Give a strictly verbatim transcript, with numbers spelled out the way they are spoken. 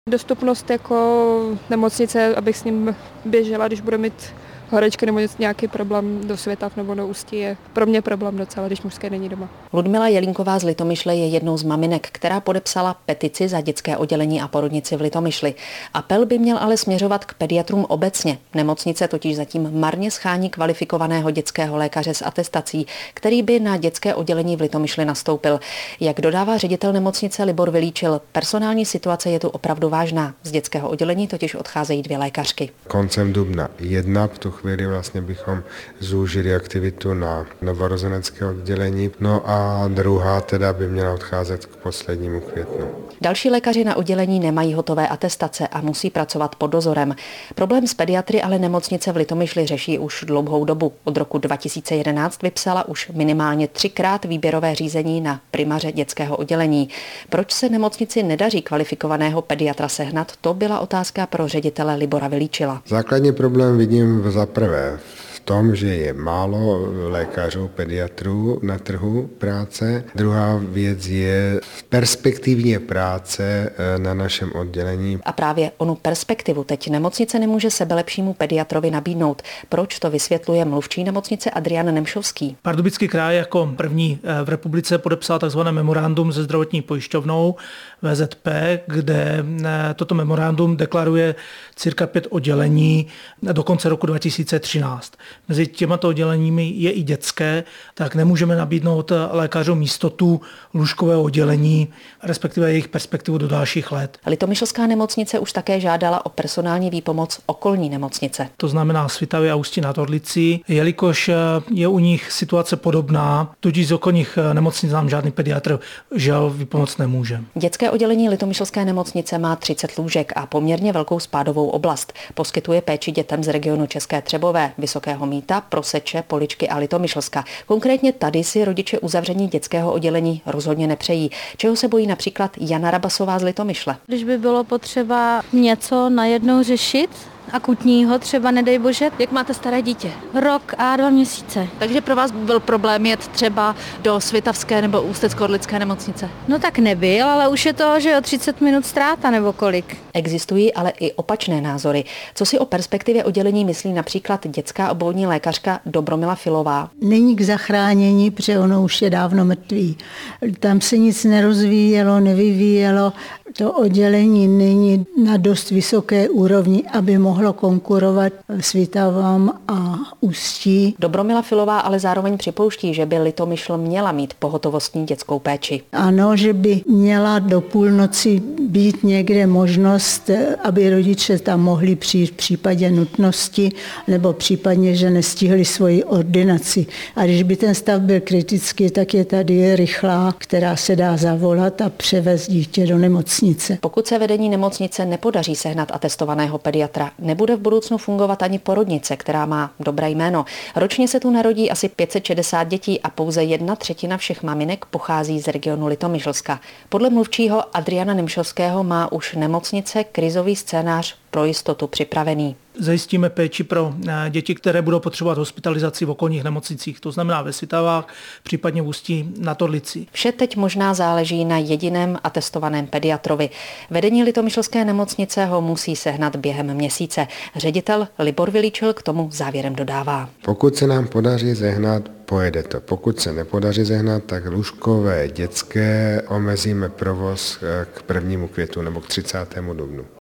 Dostupnost jako nemocnice, abych s ním běžela, když budu mít horečky nebo nějaký problém do Světav nebo do Ústí, je pro mě problém docela, když mužské není doma. Ludmila Jelínková z Litomyšle je jednou z maminek, která podepsala petici za dětské oddělení a porodnici v Litomyšli. Apel by měl ale směřovat k pediatrům obecně. Nemocnice totiž zatím marně schání kvalifikovaného dětského lékaře s atestací, který by na dětské oddělení v Litomyšli nastoupil. Jak dodává ředitel nemocnice Libor Vylíčil, personální situace je tu opravdu vážná. Z dětského oddělení totiž odcházejí dvě lékařky. Koncem dubna jedna, v tu chvíli vlastně bychom zúžili aktivitu na novorozenecké oddělení, no a druhá teda by měla odcházet k poslednímu květnu. Další lékaři na oddělení nemají hotové atestace a musí pracovat pod dozorem. Problém s pediatry ale nemocnice v Litomyšli řeší už dlouhou dobu. Od roku dva tisíce jedenáct vypsala už minimálně třikrát výběrové řízení na primaře dětského oddělení. Proč se nemocnici nedaří kvalifikovaného pediatra sehnat, to byla otázka pro ředitele Libora Vylíčila. Základní problém vidím za prvé v tom, že je málo lékařů, pediatrů na trhu práce. Druhá věc je perspektivně práce na našem oddělení. A právě onu perspektivu teď nemocnice nemůže sebelepšímu pediatrovi nabídnout. Proč, to vysvětluje mluvčí nemocnice Adrian Nemšovský. Pardubický kraj jako první v republice podepsal tzv. Memorandum se zdravotní pojišťovnou V Z P, kde toto memorandum deklaruje cirka pět oddělení do konce roku dva tisíce třináct. Mezi těmato odděleními je i dětské, tak nemůžeme nabídnout lékařům jistotu lůžkového oddělení, respektive jejich perspektivu do dalších let. Litomyšlská nemocnice už také žádala o personální výpomoc okolní nemocnice. To znamená Svitavy a Ústí nad Orlicí, jelikož je u nich situace podobná, tudíž z okolních nemocnic nám žádný pediatr žel výpomoc nemůže. Dětské oddělení Litomyšlské nemocnice má třicet lůžek a poměrně velkou spádovou oblast. Poskytuje péči dětem z regionu České Třebové, Vysokého Mýta, Proseče, Poličky a Litomyšlska. Konkrétně tady si rodiče uzavření dětského oddělení rozhodně nepřejí. Čeho se bojí například Jana Rabasová z Litomyšle? Když by bylo potřeba něco najednou řešit, akutního, třeba nedej bože. Jak máte staré dítě? Rok a dva měsíce. Takže pro vás byl problém jet třeba do Svitavské nebo Ústecko-Orlické nemocnice? No tak nebyl, ale už je to, že o třicet minut ztráta nebo kolik. Existují ale i opačné názory. Co si o perspektivě oddělení myslí například dětská obvodní lékařka Dobromila Filová? Není k zachránění, protože ono už je dávno mrtvý. Tam se nic nerozvíjelo, nevyvíjelo. To oddělení není na dost vysoké úrovni, aby mohlo konkurovat Svitavám a Ústí. Dobromila Filová ale zároveň připouští, že by Litomyšl měla mít pohotovostní dětskou péči. Ano, že by měla do půlnoci být někde možnost, aby rodiče tam mohli přijít v případě nutnosti nebo případně, že nestihli svoji ordinaci. A když by ten stav byl kritický, tak je tady rychlá, která se dá zavolat a převést dítě do nemocnice. Pokud se vedení nemocnice nepodaří sehnat atestovaného pediatra, nebude v budoucnu fungovat ani porodnice, která má dobré jméno. Ročně se tu narodí asi pět set šedesát dětí a pouze jedna třetina všech maminek pochází z regionu Litomyšlska. Podle mluvčího Adriana Nemšovského má už nemocnice krizový scénář pro jistotu připravený. Zajistíme péči pro děti, které budou potřebovat hospitalizaci v okolních nemocnicích, to znamená ve Svitavách, případně v Ústí nad Orlicí. Vše teď možná záleží na jediném atestovaném pediatrovi. Vedení Litomyšlské nemocnice ho musí sehnat během měsíce. Ředitel Libor Vylíčil k tomu závěrem dodává. Pokud se nám podaří sehnat, pojede to. Pokud se nepodaří sehnat, tak lůžkové dětské omezíme provoz k prvnímu květnu nebo k třicátému dubnu.